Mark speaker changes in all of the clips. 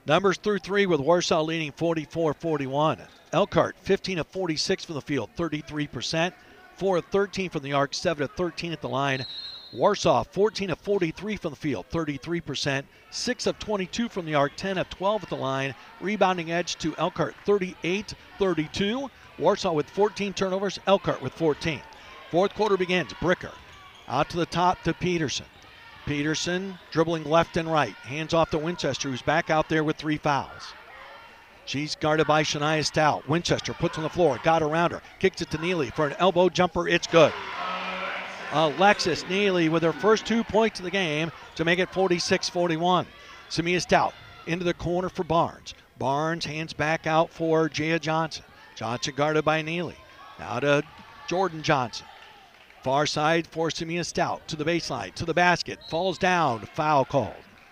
Speaker 1: Numbers through 3 with Warsaw leading 44-41. Elkhart 15 of 46 from the field, 33%. 4 of 13 from the arc, 7 of 13 at the line. Warsaw 14 of 43 from the field, 33%. 6 of 22 from the arc, 10 of 12 at the line. Rebounding edge to Elkhart, 38-32. Warsaw with 14 turnovers, Elkhart with 14. Fourth quarter begins. Bricker out to the top to Peterson. Peterson dribbling left and right. Hands off to Winchester, who's back out there with 3 fouls. She's guarded by Shania Stout. Winchester puts on the floor, got around her, kicks it to Neely for an elbow jumper. It's good. Alexis Neely with her first 2 points of the game to make it 46-41. Samia Stout into the corner for Barnes. Barnes hands back out for Jaya Johnson. Johnson guarded by Neely. Now to Jordan Johnson. Far side for Samia Stout to the baseline, to the basket. Falls down, foul called.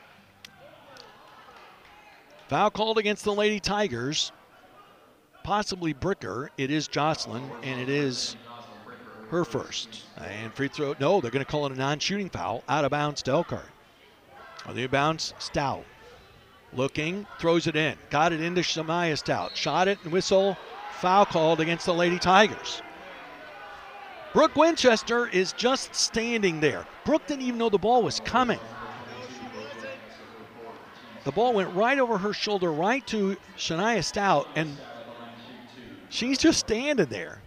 Speaker 1: Foul called against the Lady Tigers. Possibly Bricker. It is Jocelyn, and it is her first. And free throw, no, they're going to call it a non-shooting foul. Out of bounds to Elkhart. On the bounce, Stout. Looking, throws it in. Got it into Samia Stout. Shot it and whistle. Foul called against the Lady Tigers. Brooke Winchester is just standing there. Brooke didn't even know the ball was coming. The ball went right over her shoulder, right to Shania Stout, and she's just standing there.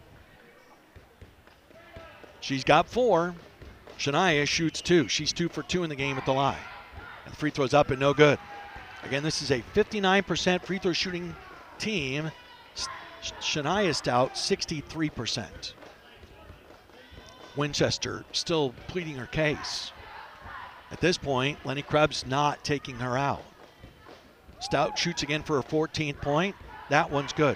Speaker 1: She's got 4. Shania shoots 2. She's 2 for 2 in the game at the line. And the free throw's up and no good. Again, this is a 59% free throw shooting team. Shania Stout, 63%. Winchester still pleading her case. At this point, Lenny Krebs not taking her out. Stout shoots again for her 14th point. That one's good.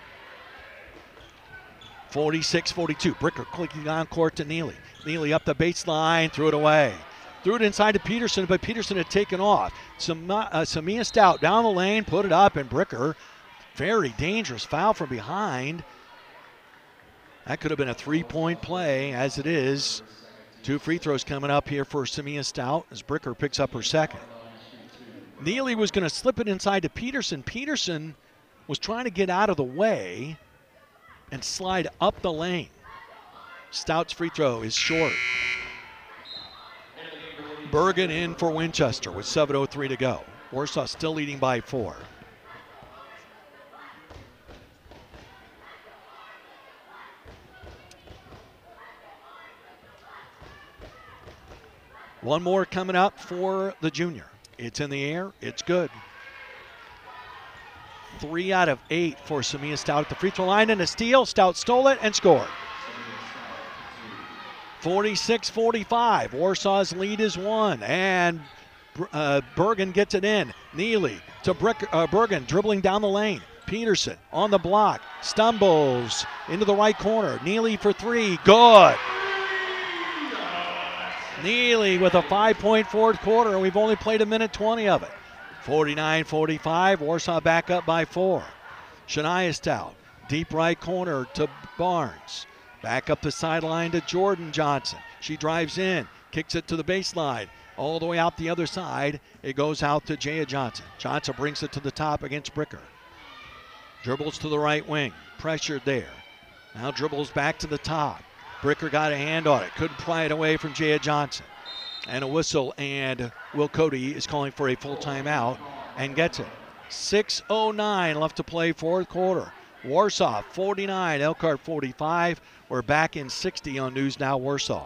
Speaker 1: 46-42. Bricker clicking on court to Neely. Neely up the baseline, threw it away. Threw it inside to Peterson, but Peterson had taken off. Samia Stout down the lane, put it up, and Bricker, very dangerous foul from behind. That could have been a 3-point play, as it is. 2 free throws coming up here for Samia Stout as Bricker picks up her second. Neely was going to slip it inside to Peterson. Peterson was trying to get out of the way and slide up the lane. Stout's free throw is short. Bergen in for Winchester with 7:03 to go. Warsaw still leading by 4. One more coming up for the junior. It's in the air. It's good. 3 out of 8 for Samia Stout at the free throw line, and a steal. Stout stole it and scored. 46-45. Warsaw's lead is 1, and Bergen gets it in. Neely to Bergen dribbling down the lane. Peterson on the block. Stumbles into the right corner. Neely for 3. Good. Neely with a 5-point fourth quarter, and we've only played 1:20 of it. 49-45, Warsaw back up by 4. Shania Stout, deep right corner to Barnes. Back up the sideline to Jordan Johnson. She drives in, kicks it to the baseline. All the way out the other side, it goes out to Jaya Johnson. Johnson brings it to the top against Bricker. Dribbles to the right wing, pressured there. Now dribbles back to the top. Bricker got a hand on it, couldn't pry it away from Jaya Johnson. And a whistle, and Will Cody is calling for a full timeout and gets it. 6:09 left to play fourth quarter. Warsaw 49, Elkhart 45. We're back in 60 on News Now Warsaw.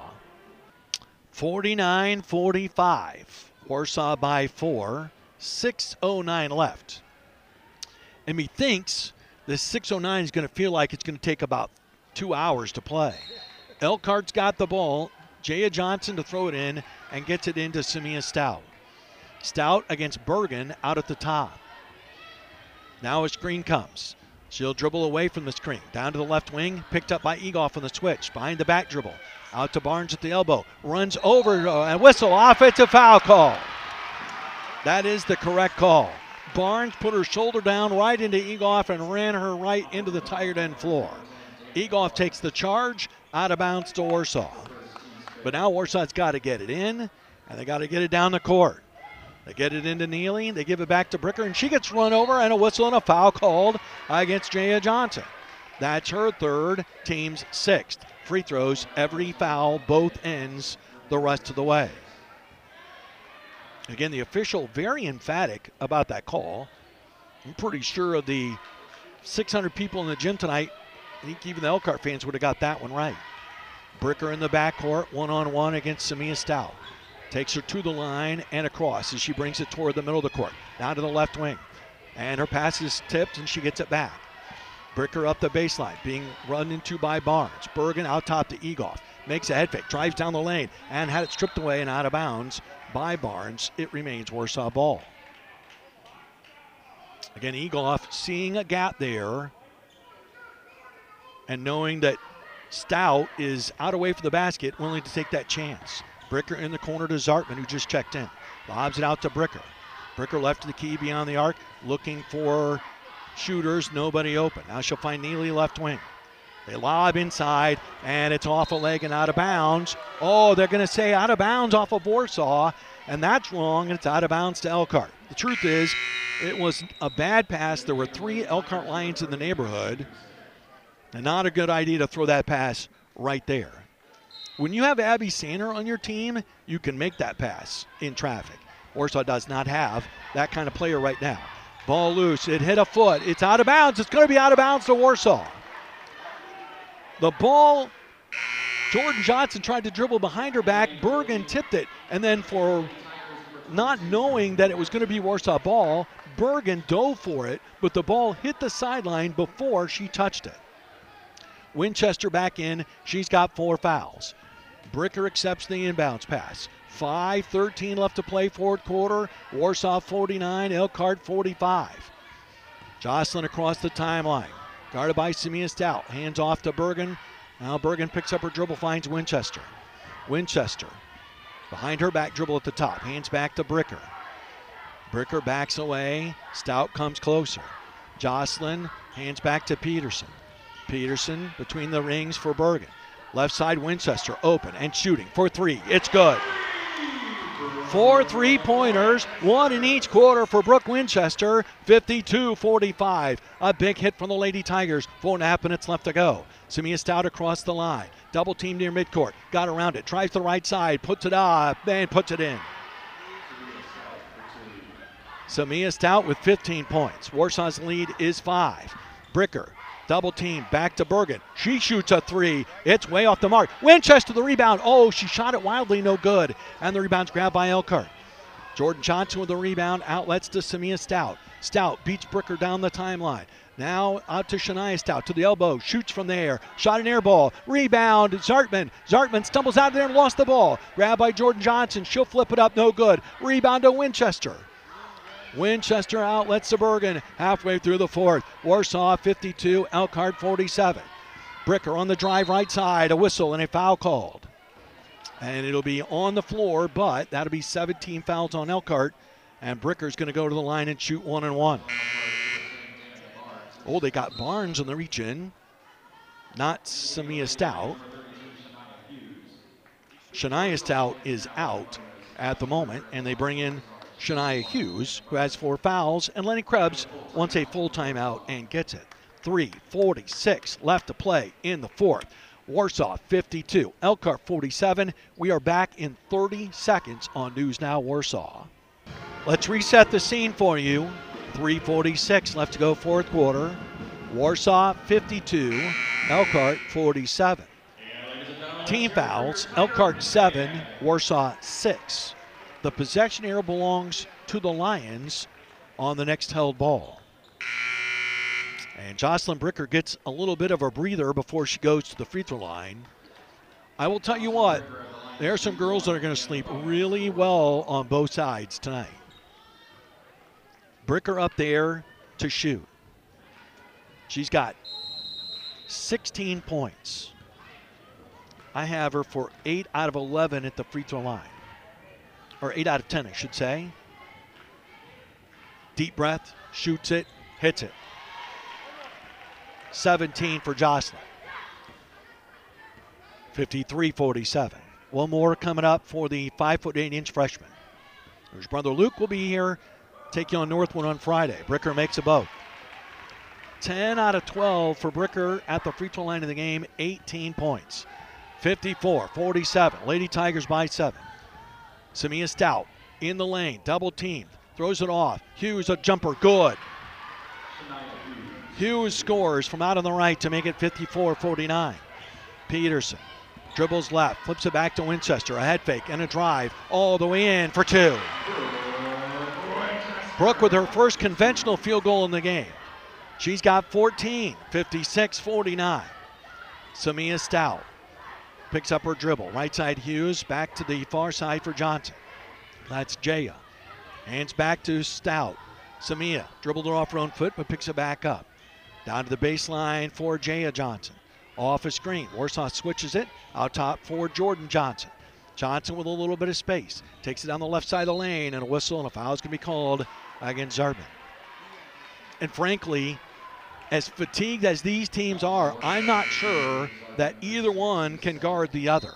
Speaker 1: 49-45, Warsaw by 4, 6:09 left. And methinks this 6:09 is going to feel like it's going to take about 2 hours to play. Elkhart's got the ball. Jaya Johnson to throw it in and gets it into Samia Stout. Stout against Bergen out at the top. Now a screen comes. She'll dribble away from the screen. Down to the left wing, picked up by Egoff on the switch. Behind the back dribble. Out to Barnes at the elbow. Runs over and whistle. Offensive foul call. That is the correct call. Barnes put her shoulder down right into Egoff and ran her right into the tired end floor. Egoff takes the charge, out of bounds to Warsaw. But now Warsaw's got to get it in, and they got to get it down the court. They get it into Neely. They give it back to Bricker, and she gets run over, and a whistle and a foul called against Jaya Johnson. That's her third, team's sixth. Free throws, every foul, both ends the rest of the way. Again, the official very emphatic about that call. I'm pretty sure of the 600 people in the gym tonight, I think even the Elkhart fans would have got that one right. Bricker in the backcourt, one-on-one against Samia Stout. Takes her to the line and across as she brings it toward the middle of the court. Now to the left wing. And her pass is tipped and she gets it back. Bricker up the baseline, being run into by Barnes. Bergen out top to Egoff. Makes a head fake, drives down the lane, and had it stripped away and out of bounds by Barnes. It remains Warsaw ball. Again, Egoff seeing a gap there and knowing that Stout is out away from the basket, willing to take that chance. Bricker in the corner to Zartman, who just checked in. Lobs it out to Bricker. Bricker left to the key beyond the arc, looking for shooters, nobody open. Now she'll find Neely left wing. They lob inside, and it's off a leg and out of bounds. Oh, they're going to say out of bounds off of Warsaw, and that's wrong, and it's out of bounds to Elkhart. The truth is, it was a bad pass. There were 3 Elkhart Lions in the neighborhood, and not a good idea to throw that pass right there. When you have Abby Sander on your team, you can make that pass in traffic. Warsaw does not have that kind of player right now. Ball loose, it hit a foot, it's out of bounds, it's going to be out of bounds to Warsaw. The ball, Jordan Johnson tried to dribble behind her back, Bergen tipped it, and then for not knowing that it was going to be Warsaw ball, Bergen dove for it, but the ball hit the sideline before she touched it. Winchester back in, she's got 4 fouls. Bricker accepts the inbounds pass. 5:13 left to play, fourth quarter. Warsaw 49, Elkhart 45. Jocelyn across the timeline. Guarded by Samia Stout. Hands off to Bergen. Now Bergen picks up her dribble, finds Winchester. Winchester behind her back dribble at the top. Hands back to Bricker. Bricker backs away. Stout comes closer. Jocelyn hands back to Peterson. Peterson between the rings for Bergen. Left side, Winchester open and shooting for 3. It's good. 4 3-pointers, 1 in each quarter for Brooke Winchester, 52-45. A big hit from the Lady Tigers, 4.5 minutes left to go. Samia Stout across the line, double team near midcourt, got around it, tries the right side, puts it up, and puts it in. Samia Stout with 15 points. Warsaw's lead is 5. Bricker, double team, back to Bergen. She shoots a 3. It's way off the mark. Winchester the rebound. Oh, she shot it wildly, no good. And the rebound's grabbed by Elkhart. Jordan Johnson with the rebound, outlets to Samia Stout. Stout beats Bricker down the timeline. Now out to Shania Stout, to the elbow, shoots from there. Shot an air ball. Rebound, Zartman. Zartman stumbles out there and lost the ball. Grabbed by Jordan Johnson. She'll flip it up, no good. Rebound to Winchester. Winchester outlets to Bergen halfway through the fourth. Warsaw 52, Elkhart 47. Bricker on the drive right side, a whistle and a foul called. And it'll be on the floor, but that'll be 17 fouls on Elkhart. And Bricker's going to go to the line and shoot 1-and-1. Oh, they got Barnes on the reach-in. Not Samia Stout. Shania Stout is out at the moment, and they bring in Shania Hughes, who has 4 fouls, and Lenny Krebs wants a full timeout and gets it. 3:46 left to play in the fourth. Warsaw 52, Elkhart 47. We are back in 30 seconds on News Now Warsaw. Let's reset the scene for you. 3:46 left to go, fourth quarter. Warsaw 52, Elkhart 47. Team fouls, Elkhart 7, Warsaw 6. The possession arrow belongs to the Lions on the next held ball. And Jocelyn Bricker gets a little bit of a breather before she goes to the free throw line. I will tell you what, there are some girls that are going to sleep really well on both sides tonight. Bricker up there to shoot. She's got 16 points. I have her for 8 out of 11 at the free throw line. Or 8 out of 10, I should say. Deep breath, shoots it, hits it. 17 for Jocelyn. 53-47. One more coming up for the 5'8" freshman. His brother Luke will be here, taking on Northwood on Friday. Bricker makes a boat. 10 out of 12 for Bricker at the free throw line of the game, 18 points. 54-47, Lady Tigers by 7. Samia Stout in the lane, double teamed, throws it off. Hughes a jumper, good. Hughes scores from out on the right to make it 54-49. Peterson dribbles left, flips it back to Winchester, a head fake and a drive all the way in for 2. Brooke with her first conventional field goal in the game. She's got 14, 56-49. Samia Stout picks up her dribble. Right side Hughes, back to the far side for Johnson. That's Jaya. Hands back to Stout. Samia dribbled her off her own foot but picks it back up. Down to the baseline for Jaya Johnson. Off a screen. Warsaw switches it. Out top for Jordan Johnson. Johnson with a little bit of space. Takes it down the left side of the lane, and a whistle and a foul is going to be called against Zartman. And frankly, as fatigued as these teams are, I'm not sure that either one can guard the other.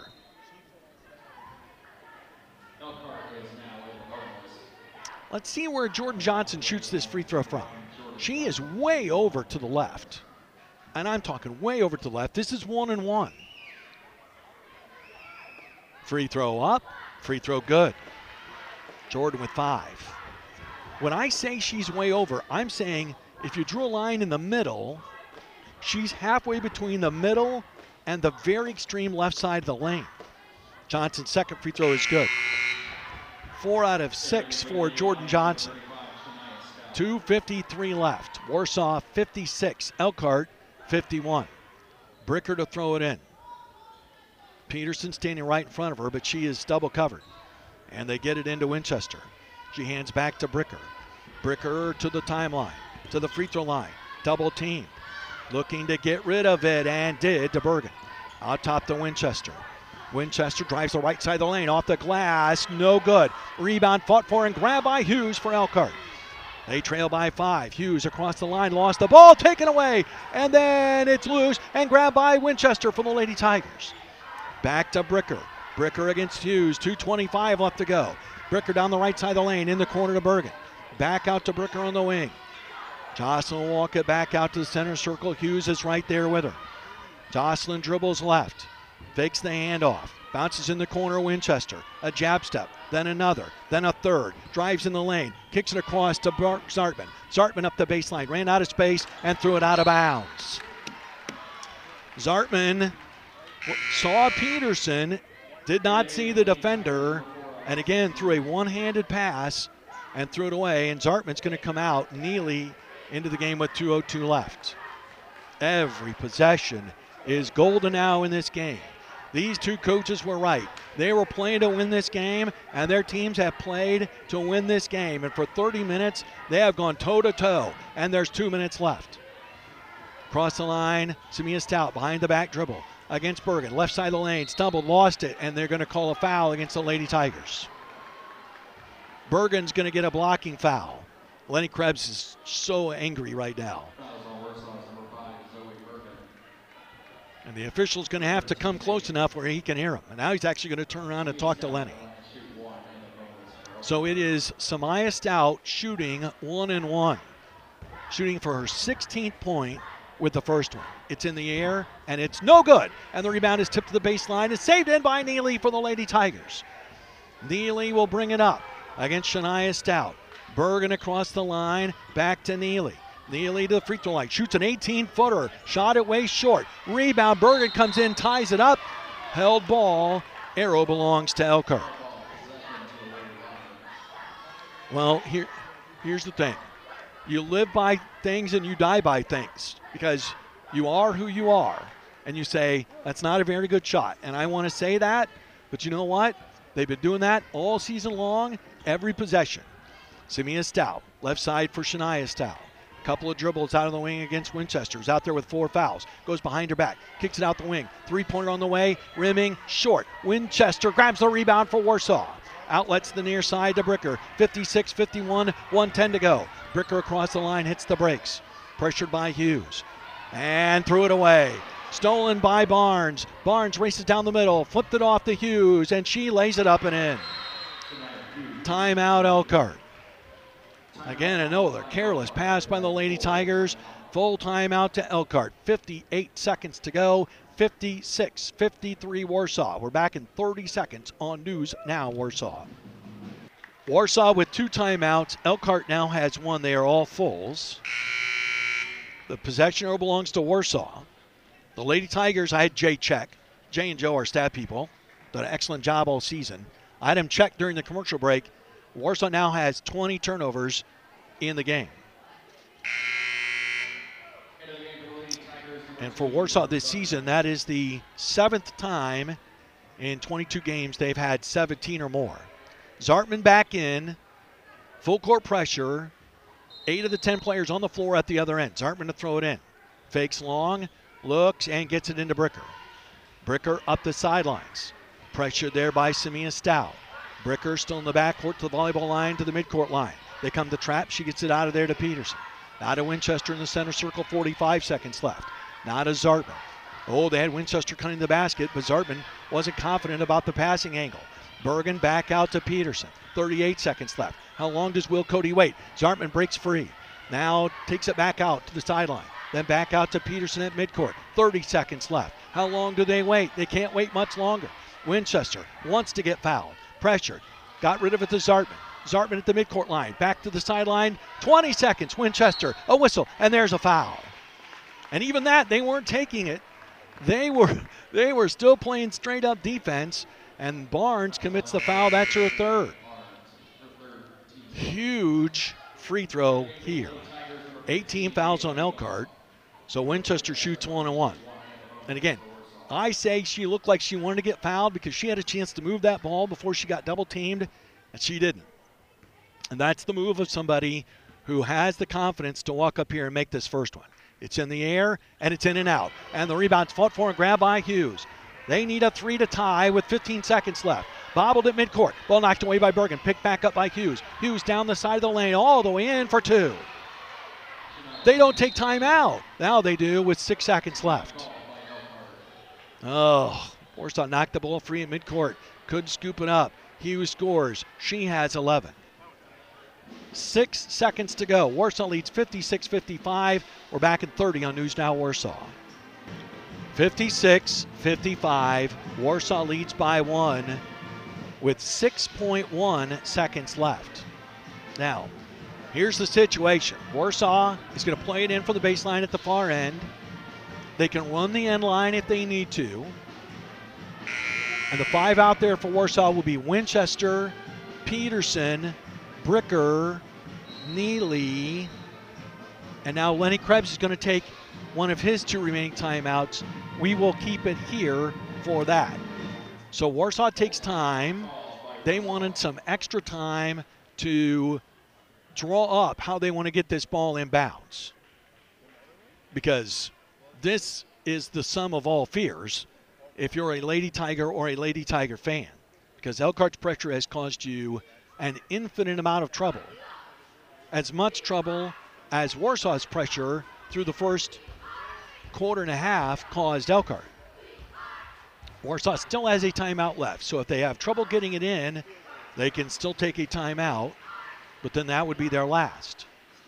Speaker 1: Let's see where Jordan Johnson shoots this free throw from. She is way over to the left. And I'm talking way over to the left. This is 1-1. Free throw up, free throw good. Jordan with 5. When I say she's way over, I'm saying if you drew a line in the middle, she's halfway between the middle and the very extreme left side of the lane. Johnson's second free throw is good. 4 out of 6 for Jordan Johnson. 2:53 left. Warsaw 56, Elkhart 51. Bricker to throw it in. Peterson standing right in front of her, but she is double covered. And they get it into Winchester. She hands back to Bricker. Bricker to the timeline, to the free throw line. Double team. Looking to get rid of it, and did to Bergen. Out top to Winchester. Winchester drives the right side of the lane, off the glass, no good. Rebound fought for and grabbed by Hughes for Elkhart. They trail by 5. Hughes across the line, lost the ball, taken away, and then it's loose and grabbed by Winchester for the Lady Tigers. Back to Bricker. Bricker against Hughes, 2:25 left to go. Bricker down the right side of the lane, in the corner to Bergen. Back out to Bricker on the wing. Jocelyn will walk it back out to the center circle. Hughes is right there with her. Jocelyn dribbles left, fakes the handoff, bounces in the corner Winchester. A jab step, then another, then a third. Drives in the lane, kicks it across to Zartman. Zartman up the baseline, ran out of space and threw it out of bounds. Zartman saw Peterson, did not see the defender, and again threw a one-handed pass and threw it away, and Zartman's going to come out. Neely into the game with 2:02 left. Every possession is golden now in this game. These two coaches were right. They were playing to win this game, and their teams have played to win this game. And for 30 minutes, they have gone toe-to-toe, and there's 2 minutes left. Across the line, Samia Stout behind the back dribble against Bergen. Left side of the lane, stumbled, lost it, and they're going to call a foul against the Lady Tigers. Bergen's going to get a blocking foul. Lenny Krebs is so angry right now. And the official's going to have to come close enough where he can hear him. And now he's actually going to turn around and talk to Lenny. So it is Samia Stout shooting 1-1. Shooting for her 16th point with the first one. It's in the air, and it's no good. And the rebound is tipped to the baseline. It's saved in by Neely for the Lady Tigers. Neely will bring it up against Shania Stout. Bergen across the line, back to Neely. Neely to the free throw line, shoots an 18-footer, shot it way short. Rebound, Bergen comes in, ties it up. Held ball, arrow belongs to Elkhart. Well, here's the thing. You live by things and you die by things, because you are who you are. And you say, that's not a very good shot. And I want to say that, but you know what? They've been doing that all season long, every possession. Samia Stout, left side for Shania Stout. Couple of dribbles out of the wing against Winchester. Is out there with 4 fouls. Goes behind her back. Kicks it out the wing. 3-pointer on the way. Rimming short. Winchester grabs the rebound for Warsaw. Outlets the near side to Bricker. 56-51, 1:10 to go. Bricker across the line, hits the brakes. Pressured by Hughes. And threw it away. Stolen by Barnes. Barnes races down the middle. Flipped it off to Hughes, and she lays it up and in. Timeout Elkhart. Again, another careless pass by the Lady Tigers. Full timeout to Elkhart. 58 seconds to go. 56-53 Warsaw. We're back in 30 seconds on News Now Warsaw. Warsaw with 2 timeouts. Elkhart now has 1. They are all fulls. The possession arrow belongs to Warsaw. The Lady Tigers, I had Jay check. Jay and Joe are stat people. Done an excellent job all season. I had him check during the commercial break. Warsaw now has 20 turnovers in the game. And for Warsaw this season, that is the 7th time in 22 games they've had 17 or more. Zartman back in, full court pressure. 8 of the 10 players on the floor at the other end. Zartman to throw it in. Fakes long, looks, and gets it into Bricker. Bricker up the sidelines. Pressured there by Samia Stout. Bricker still in the backcourt to the volleyball line, to the midcourt line. They come to trap. She gets it out of there to Peterson. Now to Winchester in the center circle, 45 seconds left. Now to Zartman. Oh, they had Winchester cutting the basket, but Zartman wasn't confident about the passing angle. Bergen back out to Peterson. 38 seconds left. How long does Will Cody wait? Zartman breaks free. Now takes it back out to the sideline. Then back out to Peterson at midcourt. 30 seconds left. How long do they wait? They can't wait much longer. Winchester wants to get fouled. Pressured. Got rid of it to Zartman. Zartman at the midcourt line. Back to the sideline. 20 seconds. Winchester. A whistle. And there's a foul. And even that, they weren't taking it. They were still playing straight up defense. And Barnes commits the foul. That's her 3rd. Huge free throw here. 18 fouls on Elkhart. So Winchester shoots 1-1. And again, I say she looked like she wanted to get fouled because she had a chance to move that ball before she got double teamed, and she didn't. And that's the move of somebody who has the confidence to walk up here and make this first one. It's in the air, and it's in and out. And the rebound's fought for and grabbed by Hughes. They need a 3 to tie with 15 seconds left. Bobbled at midcourt. Ball knocked away by Bergen. Picked back up by Hughes. Hughes down the side of the lane all the way in for 2. They don't take time out. Now they do with 6 seconds left. Oh, Warsaw knocked the ball free at midcourt. Couldn't scoop it up. Hughes scores. She has 11. 6 seconds to go. Warsaw leads 56-55. We're back in 30 on News Now Warsaw. 56-55. Warsaw leads by 1 with 6.1 seconds left. Now, here's the situation. Warsaw is going to play it in for the baseline at the far end. They can run the end line if they need to. And the 5 out there for Warsaw will be Winchester, Peterson, Bricker, Neely, and now Lenny Krebs is going to take one of his 2 remaining timeouts. We will keep it here for that. So Warsaw takes time. They wanted some extra time to draw up how they want to get this ball in bounds. Because this is the sum of all fears if you're a Lady Tiger or a Lady Tiger fan. Because Elkhart's pressure has caused you an infinite amount of trouble. As much trouble as Warsaw's pressure through the first quarter and a half caused Elkhart. Warsaw still has a timeout left, so if they have trouble getting it in, they can still take a timeout, but then that would be their last.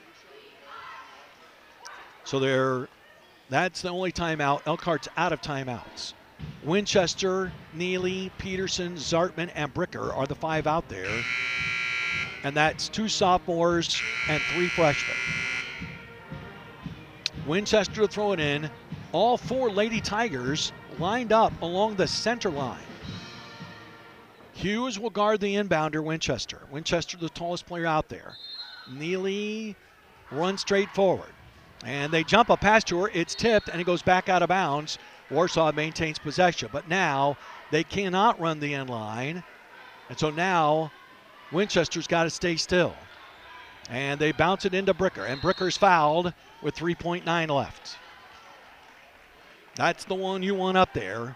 Speaker 1: So that's the only timeout. Elkhart's out of timeouts. Winchester, Neely, Peterson, Zartman, and Bricker are the 5 out there. And that's 2 sophomores and 3 freshmen. Winchester to throw it in. All 4 Lady Tigers lined up along the center line. Hughes will guard the inbounder, Winchester. Winchester, the tallest player out there. Neely runs straight forward. And they jump a pass to her. It's tipped, and it goes back out of bounds. Warsaw maintains possession. But now they cannot run the end line. And so now Winchester's got to stay still. And they bounce it into Bricker. And Bricker's fouled with 3.9 left. That's the one you want up there.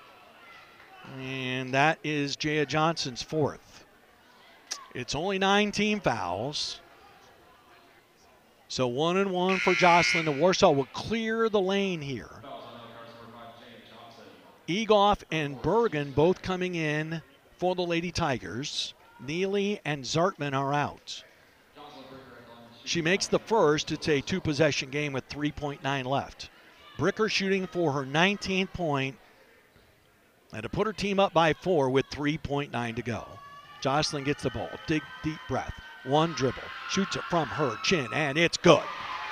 Speaker 1: And that is Jaya Johnson's 4th. It's only 9 team fouls. So 1-1 for Jocelyn. And Warsaw will clear the lane here. Egoff and Bergen both coming in for the Lady Tigers. Neely and Zartman are out. She makes the first. It's a two-possession game with 3.9 left. Bricker shooting for her 19th point and to put her team up by 4 with 3.9 to go. Jocelyn gets the ball. Deep breath. One dribble. Shoots it from her chin, and it's good.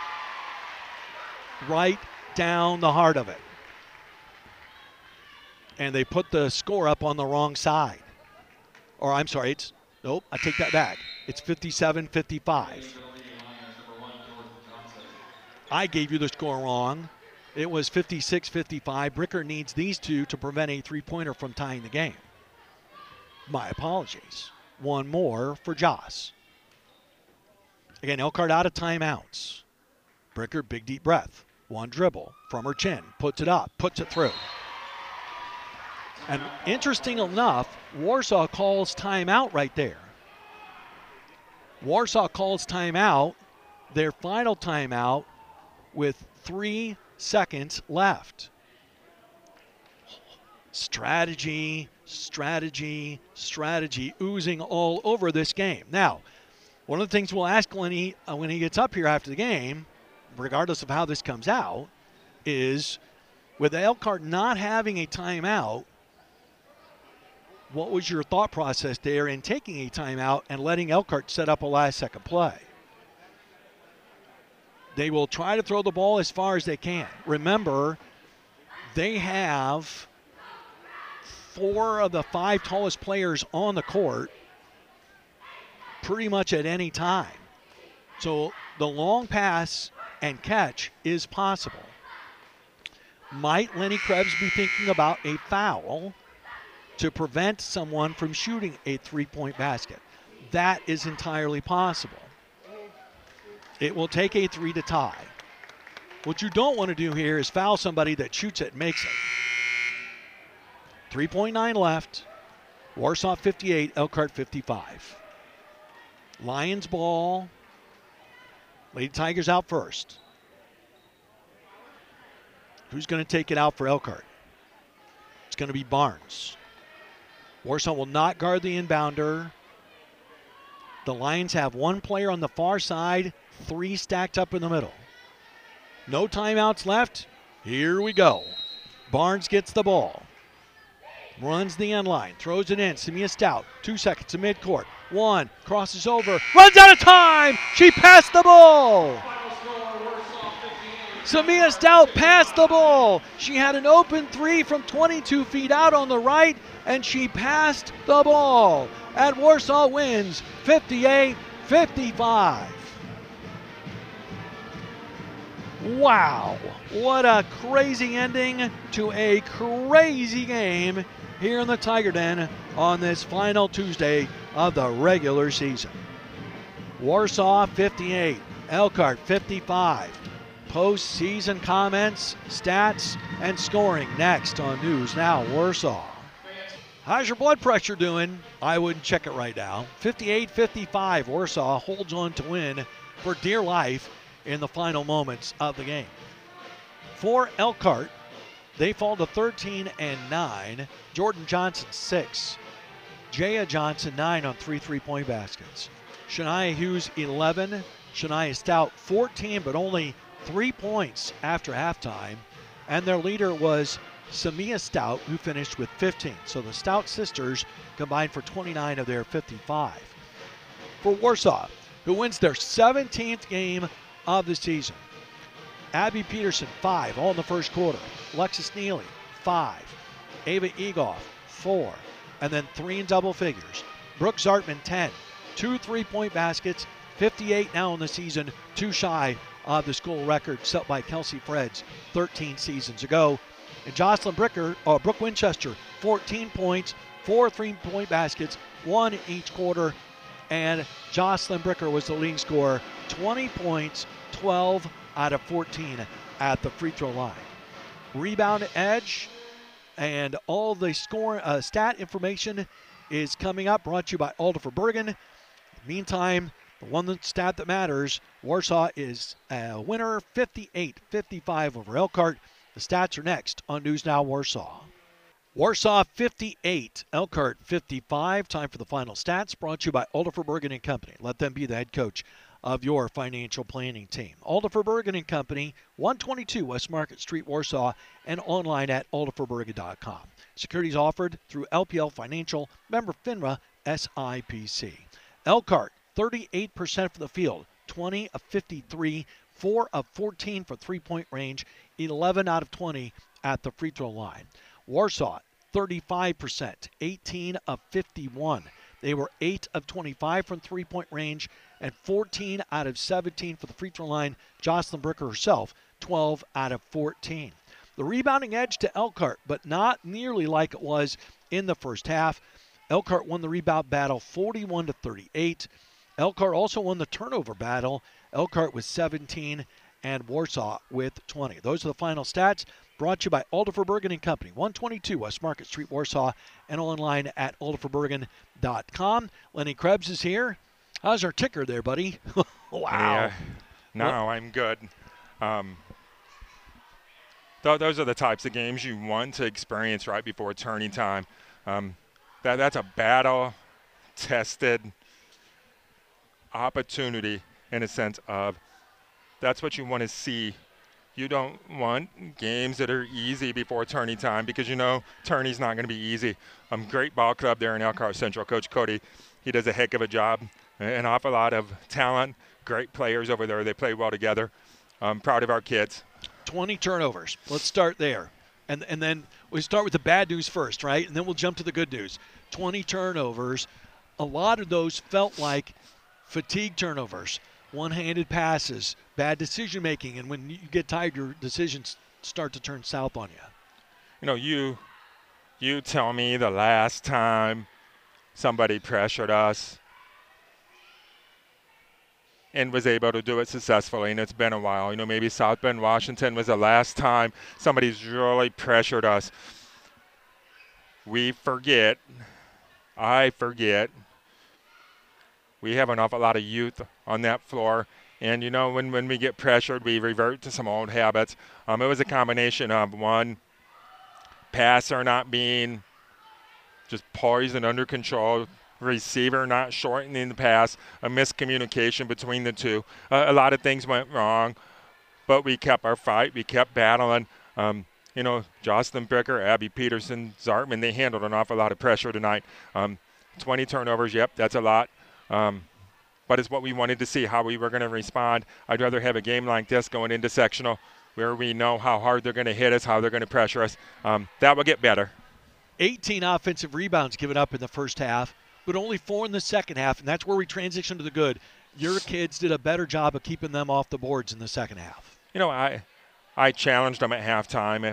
Speaker 1: Right down the heart of it. And they put the score up on the wrong side. Or I'm sorry, nope, I take that back. It's 57-55. I gave you the score wrong. It was 56-55. Bricker needs these two to prevent a three-pointer from tying the game. My apologies. One more for Joss. Again, Elkhart out of timeouts. Bricker, big deep breath. One dribble from her chin. Puts it up, puts it through. And interesting enough, Warsaw calls timeout right there. Warsaw calls timeout, their final timeout, with 3 seconds left. Strategy, strategy, strategy oozing all over this game. Now, one of the things we'll ask Lenny when he gets up here after the game, regardless of how this comes out, is with Elkhart not having a timeout, what was your thought process there in taking a timeout and letting Elkhart set up a last-second play? They will try to throw the ball as far as they can. Remember, they have 4 of the 5 tallest players on the court pretty much at any time. So the long pass and catch is possible. Might Lenny Krebs be thinking about a foul to prevent someone from shooting a three-point basket? That is entirely possible. It will take a 3 to tie. What you don't want to do here is foul somebody that shoots it and makes it. 3.9 left. Warsaw 58, Elkhart 55. Lions ball. Lady Tigers out first. Who's going to take it out for Elkhart? It's going to be Barnes. Warsaw will not guard the inbounder. The Lions have 1 player on the far side, 3 stacked up in the middle. No timeouts left. Here we go. Barnes gets the ball. Runs the end line. Throws it in. Samia Stout. 2 seconds to midcourt. 1. Crosses over. Runs out of time. She passed the ball. Samia Stout passed the ball. She had an open 3 from 22 feet out on the right, and she passed the ball. And Warsaw wins 58-55. Wow, what a crazy ending to a crazy game here in the Tiger Den on this final Tuesday of the regular season. Warsaw 58, Elkhart 55. Postseason comments, stats, and scoring next on News Now Warsaw. How's your blood pressure doing? I wouldn't check it right now. 58-55, Warsaw holds on to win for dear life in the final moments of the game. For Elkhart, they fall to 13-9. Jordan Johnson 6. Jaya Johnson 9 on 3 3-point baskets. Shania Hughes 11. Shania Stout 14, but only 3 points after halftime. And their leader was Samia Stout, who finished with 15. So the Stout sisters combined for 29 of their 55. For Warsaw, who wins their 17th game of the season, Abby Peterson 5, all in the first quarter. Alexis Neely 5. Ava Egoff 4. And then 3 in double figures. Brooke Zartman 10. 2 3-point baskets. 58 now in the season. 2 shy of the school record set by Kelsey Freds 13 seasons ago. And Jocelyn Brooke Winchester 14 points. 4 3-point baskets. 1 in each quarter. And Jocelyn Bricker was the leading scorer. 20 points. 12 out of 14 at the free throw line. Rebound edge and all the score stat information is coming up, brought to you by Alder Bergen. Meantime, the one stat that matters, Warsaw is a winner 58-55 over Elkhart. The stats are next on News Now Warsaw. Warsaw 58, Elkhart 55. Time for the final stats, brought to you by Alderfer Bergen & Company. Let them be the head coach of your financial planning team. Alderfer Bergen & Company, 122 West Market Street, Warsaw, and online at alderferbergen.com. Securities offered through LPL Financial, member FINRA, SIPC. Elkhart, 38% from the field, 20 of 53, 4 of 14 for three-point range, 11 out of 20 at the free throw line. Warsaw, 35%, 18 of 51. They were 8 of 25 from three-point range and 14 out of 17 for the free throw line. Jocelyn Bricker herself, 12 out of 14. The rebounding edge to Elkhart, but not nearly like it was in the first half. Elkhart won the rebound battle 41-38. Elkhart also won the turnover battle. Elkhart with 17 and Warsaw with 20. Those are the final stats. Brought to you by Alderfer Bergen & Company, 122 West Market Street, Warsaw, and online at alderferbergen.com. Lenny Krebs is here. How's our ticker there, buddy? Wow.
Speaker 2: Yeah. I'm good. Those are the types of games you want to experience right before turning time. That's a battle-tested opportunity in a sense of that's what you want to see. You don't want games that are easy before tourney time because you know tourney's not going to be easy. Great ball club there in Elkhart Central. Coach Cody, he does a heck of a job. An awful lot of talent, great players over there. They play well together. I'm proud of our kids.
Speaker 1: 20 turnovers. Let's start there. And then we start with the bad news first, right? And then we'll jump to the good news. 20 turnovers. A lot of those felt like fatigue turnovers. One-handed passes, bad decision-making, and when you get tired, your decisions start to turn south on you.
Speaker 2: You know, you tell me the last time somebody pressured us and was able to do it successfully, and it's been a while. You know, maybe South Bend, Washington was the last time somebody's really pressured us. We forget. I forget. We have an awful lot of youth on that floor. And, you know, when we get pressured, we revert to some old habits. It was a combination of, one, passer not being just poised and under control, receiver not shortening the pass, a miscommunication between the two. A lot of things went wrong, but we kept our fight. We kept battling. You know, Jocelyn Bricker, Abby Peterson, Zartman, they handled an awful lot of pressure tonight. 20 turnovers, yep, that's a lot. But it's what we wanted to see, how we were going to respond. I'd rather have a game like this going into sectional where we know how hard they're going to hit us, how they're going to pressure us. That will get better.
Speaker 1: 18 offensive rebounds given up in the first half, but only 4 in the second half, and that's where we transition to the good. Your kids did a better job of keeping them off the boards in the second half.
Speaker 2: You know, I challenged them at halftime.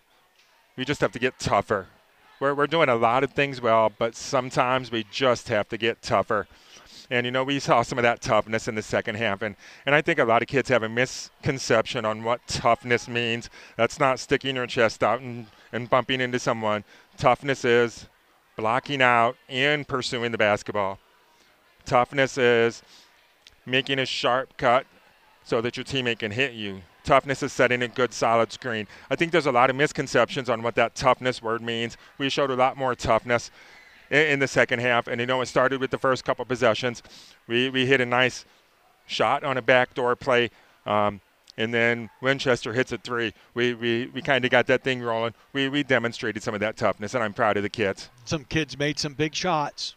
Speaker 2: We just have to get tougher. We're doing a lot of things well, but sometimes we just have to get tougher. And, you know, we saw some of that toughness in the second half. And I think a lot of kids have a misconception on what toughness means. That's not sticking your chest out and bumping into someone. Toughness is blocking out and pursuing the basketball. Toughness is making a sharp cut so that your teammate can hit you. Toughness is setting a good, solid screen. I think there's a lot of misconceptions on what that toughness word means. We showed a lot more toughness in the second half. And, you know, it started with the first couple possessions. We hit a nice shot on a backdoor play, and then Winchester hits a three. We kind of got that thing rolling. We demonstrated some of that toughness, and I'm proud of the kids.
Speaker 1: Some kids made some big shots.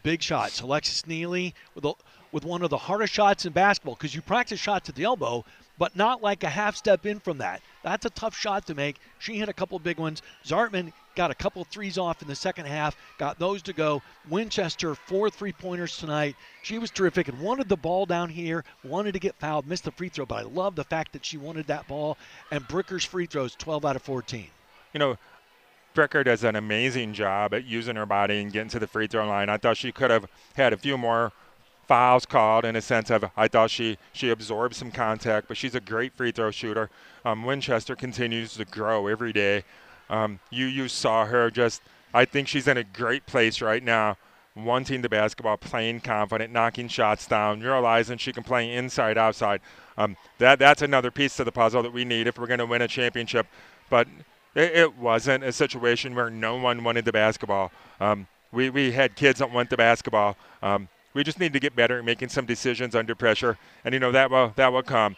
Speaker 1: Alexis Neely with one of the hardest shots in basketball, because you practice shots at the elbow, but not like a half step in from that. That's a tough shot to make. She hit a couple big ones. Zartman got a couple of threes off in the second half, got those to go. Winchester, 4 3-pointers tonight. She was terrific and wanted the ball down here, wanted to get fouled, missed the free throw, but I love the fact that she wanted that ball. And Bricker's free throws, 12 out of 14.
Speaker 2: You know, Bricker does an amazing job at using her body and getting to the free throw line. I thought she could have had a few more fouls called, in a sense of I thought she absorbed some contact, but she's a great free throw shooter. Winchester continues to grow every day. You saw her just, I think she's in a great place right now, wanting the basketball, playing confident, knocking shots down, realizing she can play inside, outside. That's another piece to the puzzle that we need if we're going to win a championship. But it wasn't a situation where no one wanted the basketball. We had kids that want the basketball. We just need to get better at making some decisions under pressure, and that will come.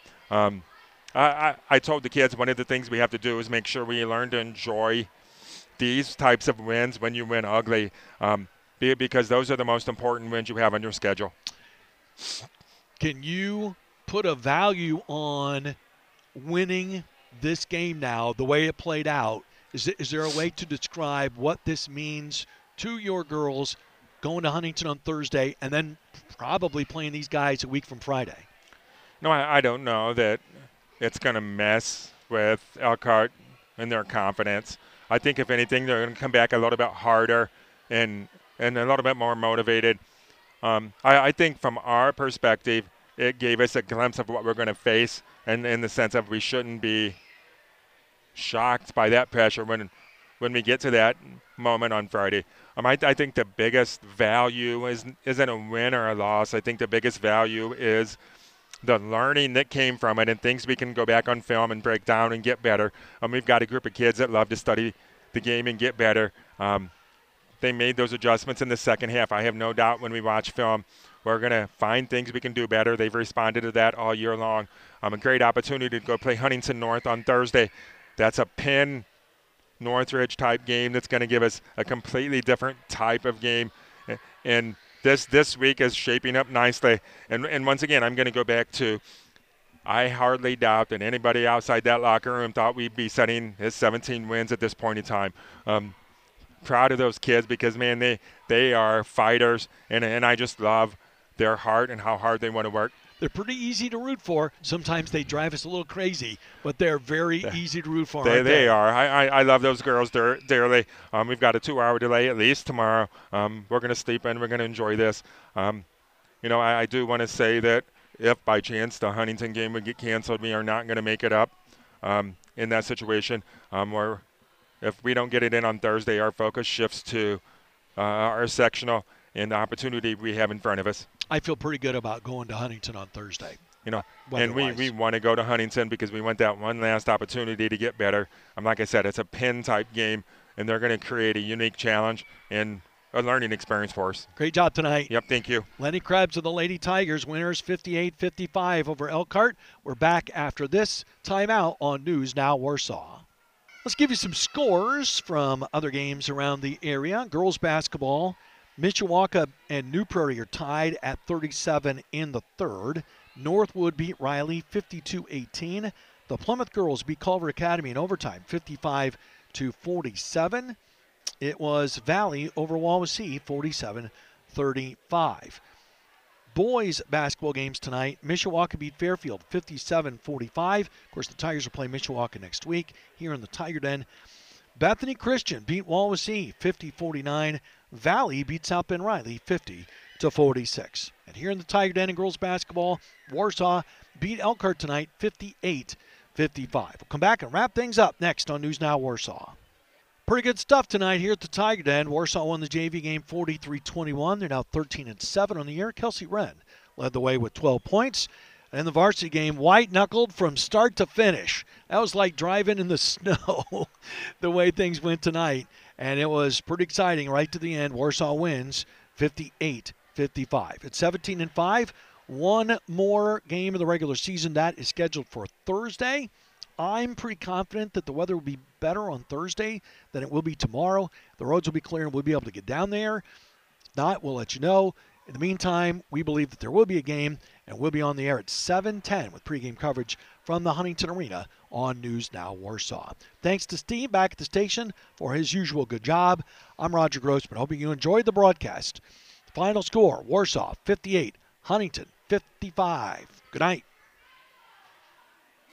Speaker 2: I told the kids one of the things we have to do is make sure we learn to enjoy these types of wins when you win ugly, because those are the most important wins you have on your schedule.
Speaker 1: Can you put a value on winning this game now, the way it played out? Is there a way to describe what this means to your girls going to Huntington on Thursday and then probably playing these guys a week from Friday?
Speaker 2: No, I don't know that it's going to mess with Elkhart and their confidence. I think, if anything, they're going to come back a little bit harder and a little bit more motivated. I think from our perspective, it gave us a glimpse of what we're going to face, and in the sense of we shouldn't be shocked by that pressure when we get to that moment on Friday. I think the biggest value isn't a win or a loss. I think the biggest value is the learning that came from it and things we can go back on film and break down and get better. We've got a group of kids that love to study the game and get better. They made those adjustments in the second half. I have no doubt when we watch film, we're going to find things we can do better. They've responded to that all year long. A great opportunity to go play Huntington North on Thursday. That's a Penn Northridge type game that's going to give us a completely different type of game. And this week is shaping up nicely. And once again, I'm going to go back to, I hardly doubt that anybody outside that locker room thought we'd be setting his 17 wins at this point in time. Proud of those kids because, man, they are fighters, and I just love their heart and how hard they want to work.
Speaker 1: They're pretty easy to root for. Sometimes they drive us a little crazy, but they're very easy to root for. They
Speaker 2: are. I love those girls dearly. We've got a 2-hour delay at least tomorrow. We're going to sleep in. We're going to enjoy this. I do want to say that if by chance the Huntington game would get canceled, we are not going to make it up in that situation. Where if we don't get it in on Thursday, our focus shifts to our sectional and the opportunity we have in front of us.
Speaker 1: I feel pretty good about going to Huntington on Thursday.
Speaker 2: And we want to go to Huntington because we want that one last opportunity to get better. Like I said, it's a Penn-type game, and they're going to create a unique challenge and a learning experience for us.
Speaker 1: Great job tonight.
Speaker 2: Yep, thank you.
Speaker 1: Lenny Krebs of the Lady Tigers, winners 58-55 over Elkhart. We're back after this timeout on News Now Warsaw. Let's give you some scores from other games around the area. Girls basketball, Mishawaka and New Prairie are tied at 37 in the third. Northwood beat Riley 52-18. The Plymouth girls beat Culver Academy in overtime 55-47. It was Valley over Wawasee 47-35. Boys basketball games tonight. Mishawaka beat Fairfield 57-45. Of course, the Tigers will play Mishawaka next week here in the Tiger Den. Bethany Christian beat Wawasee 50-49. Valley beat South Bend Riley 50-46. And here in the Tiger Den in girls basketball, Warsaw beat Elkhart tonight 58-55. We'll come back and wrap things up next on News Now Warsaw. Pretty good stuff tonight here at the Tiger Den. Warsaw won the JV game 43-21. They're now 13-7 on the year. Kelsey Wren led the way with 12 points. And in the varsity game, white-knuckled from start to finish. That was like driving in the snow the way things went tonight. And it was pretty exciting right to the end. Warsaw wins 58-55. At 17-5, one more game of the regular season. That is scheduled for Thursday. I'm pretty confident that the weather will be better on Thursday than it will be tomorrow. The roads will be clear and we'll be able to get down there. If not, we'll let you know. In the meantime, we believe that there will be a game, and we'll be on the air at 7:10 with pregame coverage from the Huntington Arena on News Now Warsaw. Thanks to Steve back at the station for his usual good job. I'm Roger Grossman. Hoping you enjoyed the broadcast. Final score, Warsaw 58, Huntington 55. Good night.